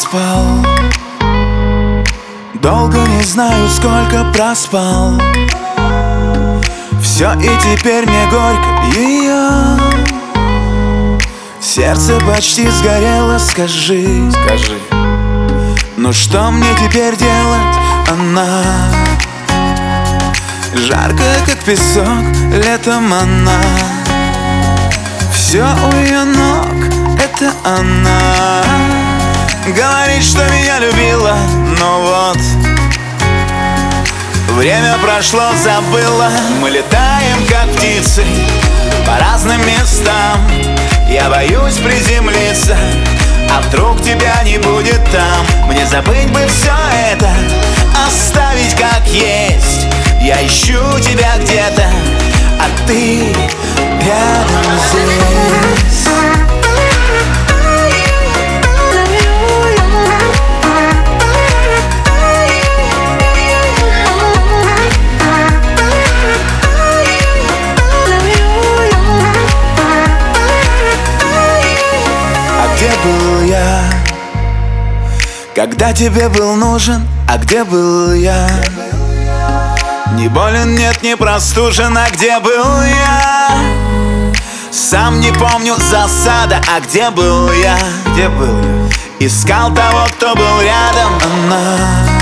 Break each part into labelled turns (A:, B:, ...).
A: спал. Долго не знаю, сколько проспал. Все, и теперь мне горько ее. Сердце почти сгорело, скажи. Ну что мне теперь делать, она? Жаркая, как песок, летом она. Все у ее ног, это она. Говорит, что меня любила, но вот время прошло, забыла. Мы летаем, как птицы, по разным местам. Я боюсь приземлиться, а вдруг тебя не будет там. Мне забыть бы все это, оставить как есть. Я ищу тебя где-то, а ты рядом здесь. А где был я, когда тебе был нужен? А где был я? Не болен, нет, не простужен, а где был я? Сам не помню, засада, а где был я? Где был я? Искал того, кто был рядом. Она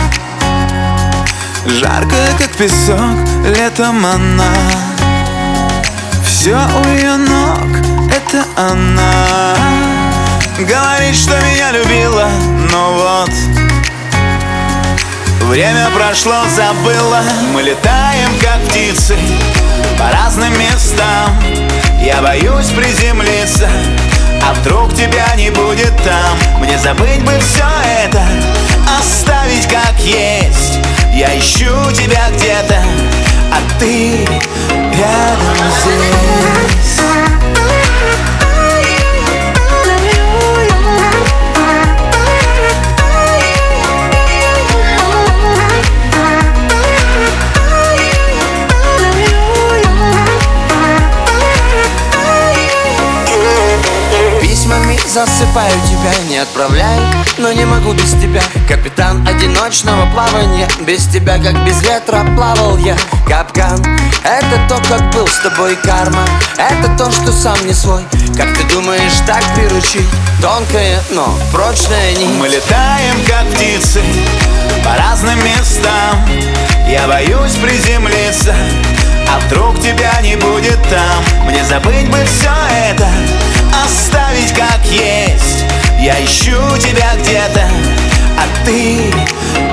A: жаркая, как песок, летом она. Все у ее ног, это она. Говорит, что меня любила, но вот время прошло, забыла. Мы летаем, как птицы, по разным местам. Я боюсь приземлиться, а вдруг тебя не будет там. Мне забыть бы все это, оставить как есть. Я ищу тебя где-то, а ты рядом здесь.
B: Засыпаю тебя, не отправляй, но не могу без тебя. Капитан одиночного плавания, без тебя, как без ветра, плавал я. Капкан, это то, как был с тобой карма. Это то, что сам не свой. Как ты думаешь, так приручить? Тонкая, но прочная нить.
A: Мы летаем, как птицы, по разным местам. Я боюсь приземлиться, а вдруг тебя не будет там. Мне забыть бы все это, оставить как есть. Я ищу тебя где-то, а ты